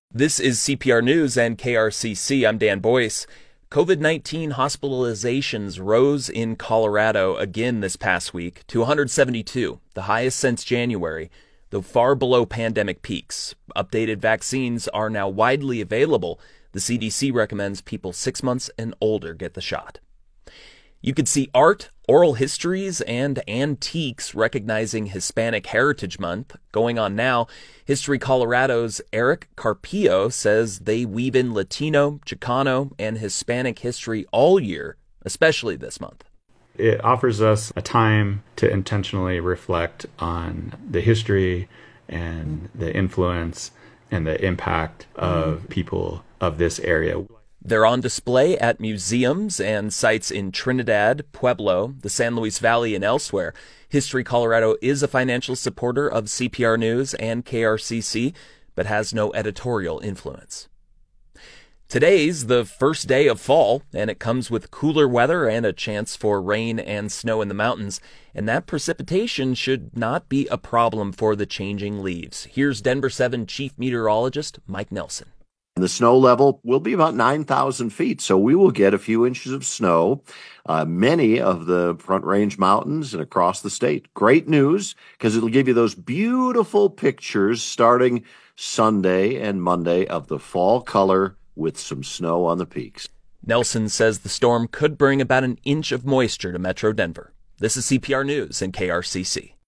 This is CPR News and KRCC. I'm Dan Boyce. COVID-19 hospitalizations rose in Colorado again this past week to 172, the highest since January, though far below pandemic peaks. Updated vaccines are now widely available. The CDC recommends people 6 months and older get the shot. You could see art, oral histories, and antiques recognizing Hispanic Heritage Month going on now. History Colorado's Eric Carpio says they weave in Latino, Chicano, and Hispanic history all year, especially this month. It offers us a time to intentionally reflect on the history and the influence and the impact of people of this area. They're on display at museums and sites in Trinidad, Pueblo, the San Luis Valley, and elsewhere. History Colorado is a financial supporter of CPR News and KRCC, but has no editorial influence. Today's the first day of fall, and it comes with cooler weather and a chance for rain and snow in the mountains, and that precipitation should not be a problem for the changing leaves. Here's Denver 7 Chief Meteorologist Mike Nelson. The snow level will be about 9,000 feet, so we will get a few inches of snow, many of the Front Range mountains and across the state. Great news, because it'll give you those beautiful pictures starting Sunday and Monday of the fall color with some snow on the peaks. Nelson says the storm could bring about an inch of moisture to Metro Denver. This is CPR News and KRCC.